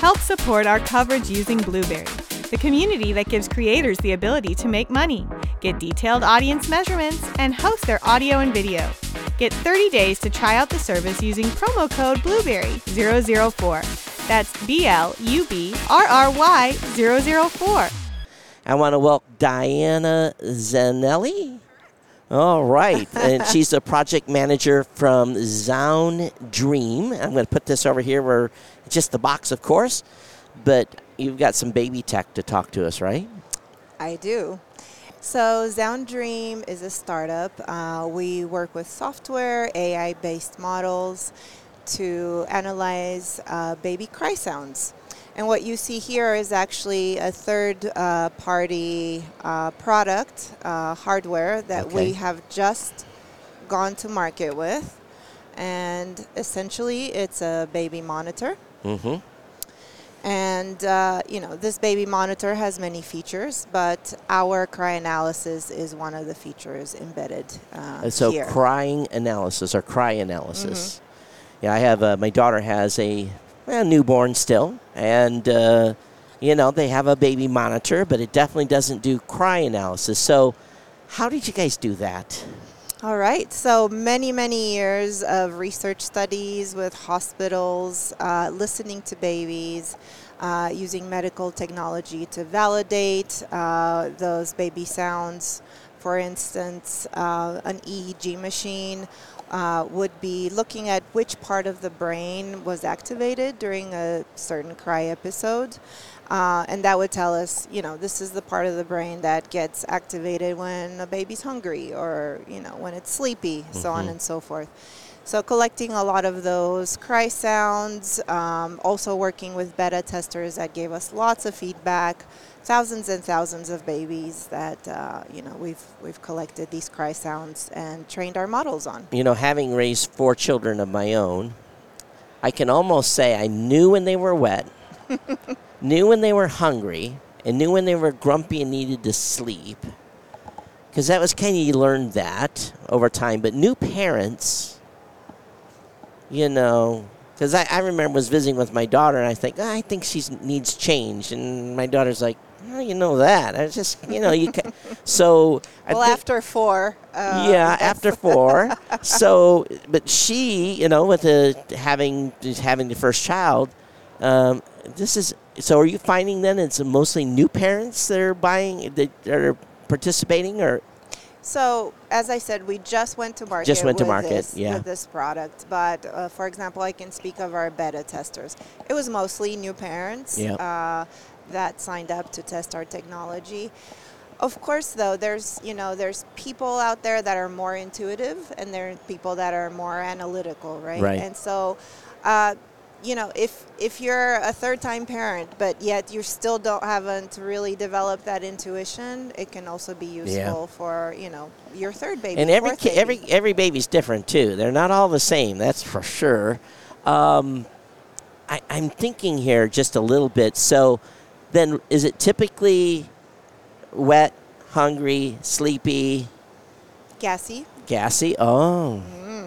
Help support our coverage using Blueberry, the community that gives creators the ability to make money, get detailed audience measurements, and host their audio and video. Get 30 days to try out the service using promo code Blueberry004. That's BLUBRRY004. I want to welcome Diana Zanelli. All right. And she's a project manager from Zone Dream. I'm going to put this over here where it's just the box, of course. But you've got some baby tech to talk to us, right? I do. So Zone Dream is a startup. We work with software, AI-based models to analyze baby cry sounds. And what you see here is actually a third-party product, hardware, that we have just gone to market with. And essentially, it's a baby monitor. Mm-hmm. And, this baby monitor has many features, but our cry analysis is one of the features embedded here. Crying analysis or cry analysis. Mm-hmm. Yeah, I have, my daughter has a newborn still, and, they have a baby monitor, but it definitely doesn't do cry analysis. So how did you guys do that? All right. So many, many years of research studies with hospitals, listening to babies, using medical technology to validate those baby sounds. For instance, an EEG machine would be looking at which part of the brain was activated during a certain cry episode. And that would tell us, this is the part of the brain that gets activated when a baby's hungry or, when it's sleepy, so on and so forth. So collecting a lot of those cry sounds, also working with beta testers that gave us lots of feedback, thousands and thousands of babies that, we've collected these cry sounds and trained our models on. Having raised 4 children of my own, I can almost say I knew when they were wet, knew when they were hungry, and knew when they were grumpy and needed to sleep. Because that was kind of, you learned that over time. But new parents, because I remember was visiting with my daughter, and I think she needs change. And my daughter's like, how do you know that? I just, you can. So. After 4. After 4. So, but she, with having the first child, so are you finding then it's mostly new parents that are that are participating, or? So, as I said, we just went to market with this product. But, for example, I can speak of our beta testers. It was mostly new parents that signed up to test our technology. Of course, though, there's people out there that are more intuitive, and there are people that are more analytical, right? Right. And so, if you're a third-time parent, but yet you still haven't really developed that intuition, it can also be useful for your third baby. And every baby's different too. They're not all the same. That's for sure. I'm thinking here just a little bit. So, then is it typically wet, hungry, sleepy, gassy? Gassy. Oh.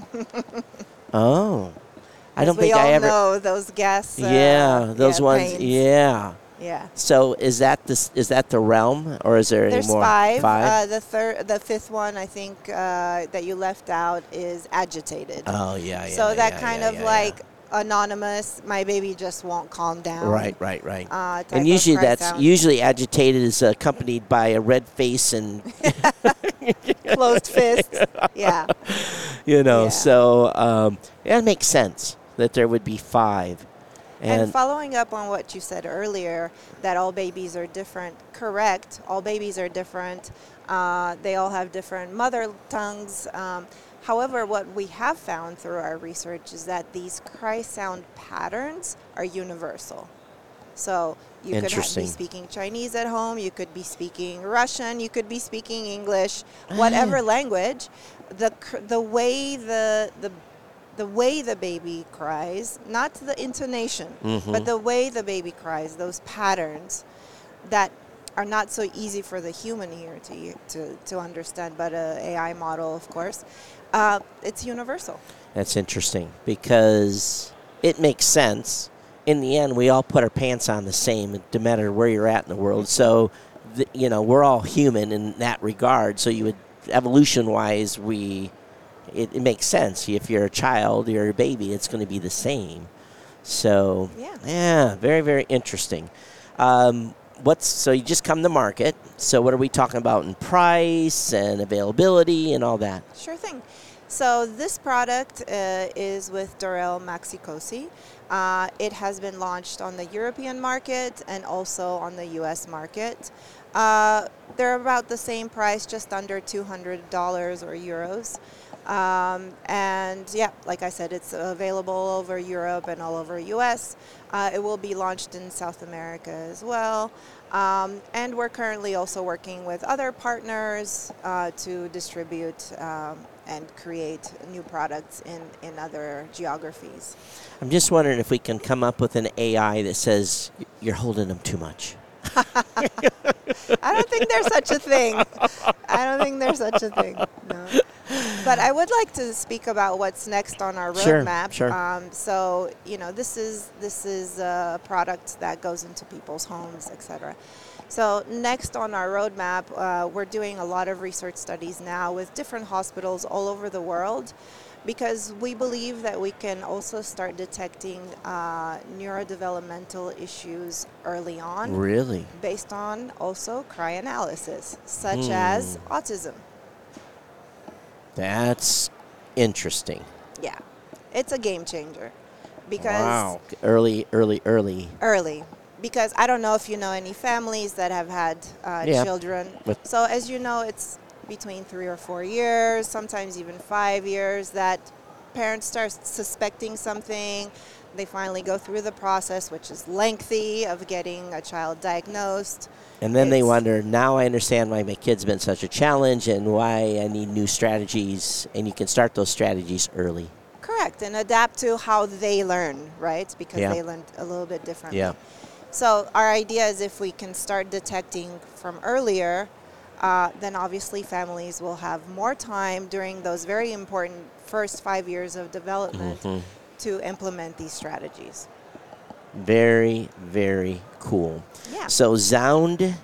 Oh. I don't think I ever know those gas. Those ones. Pains. Yeah. Yeah. So is that the realm, or is there There's any more? There's 5. 5. The fifth one, I think, that you left out is agitated. Oh yeah. So that kind of like anonymous. My baby just won't calm down. Right. And usually usually agitated is accompanied by a red face and closed fist. Yeah. So it makes sense that there would be 5. And following up on what you said earlier, that all babies are different, correct. All babies are different. They all have different mother tongues. However, what we have found through our research is that these cry sound patterns are universal. So you could be speaking Chinese at home, you could be speaking Russian, you could be speaking English, whatever language. The way the way the baby cries, not the intonation, but the way the baby cries, those patterns that are not so easy for the human ear to understand, but an AI model, of course, it's universal. That's interesting because it makes sense. in the end, we all put our pants on the same, no matter where you're at in the world. So, we're all human in that regard. So you would, evolution-wise, it makes sense. If you're a child, you're a baby, it's going to be the same. So, yeah, very, very interesting. So you just come to market. So what are we talking about in price and availability and all that? Sure thing. So this product is with Dorel Maxi-Cosi. It has been launched on the European market and also on the U.S. market. They're about the same price, just under $200 or euros. And yeah, like I said, it's available all over Europe and all over U.S. It will be launched in South America as well. And we're currently also working with other partners to distribute and create new products in other geographies. I'm just wondering if we can come up with an AI that says you're holding them too much. I don't think there's such a thing. No. But I would like to speak about what's next on our roadmap. Sure. So, this is a product that goes into people's homes, etc. So next on our roadmap, we're doing a lot of research studies now with different hospitals all over the world, because we believe that we can also start detecting neurodevelopmental issues early on. Really? Based on also cryanalysis, such as autism. That's interesting. Yeah, it's a game changer. Because wow, early. Because I don't know if you know any families that have had children. So as you know, it's between 3 or 4 years, sometimes even 5 years, that parents start suspecting something. They finally go through the process, which is lengthy, of getting a child diagnosed. And then they wonder, now I understand why my kid's been such a challenge and why I need new strategies. And you can start those strategies early. Correct, and adapt to how they learn, right? Because they learn a little bit differently. Yeah. So our idea is if we can start detecting from earlier, then obviously families will have more time during those very important first 5 years of development to implement these strategies. Very, very cool. Yeah. So Zound,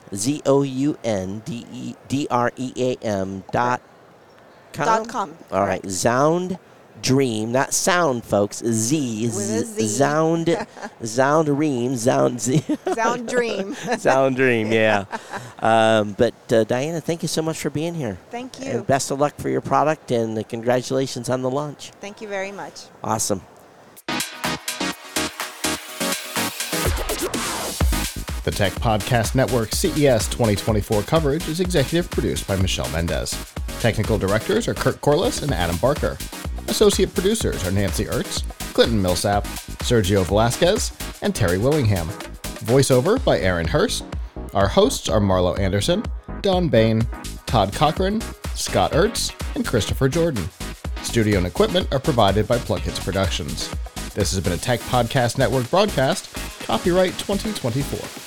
ZOUNDREAM.com. All right, Zound Dream, not sound, folks. Z. With a Z. Zound Dream. Zound Dream. Zound Dream, yeah. But Diana, thank you so much for being here. Thank you. And best of luck for your product, and congratulations on the launch. Thank you very much. Awesome. The Tech Podcast Network CES 2024 coverage is executive produced by Michelle Mendez. Technical directors are Kurt Corliss and Adam Barker. Associate producers are Nancy Ertz, Clinton Millsap, Sergio Velasquez, and Terry Willingham. Voiceover by Aaron Hurst. Our hosts are Marlo Anderson, Don Bain, Todd Cochran, Scott Ertz, and Christopher Jordan. Studio and equipment are provided by Plugkits Productions. This has been a Tech Podcast Network broadcast, copyright 2024.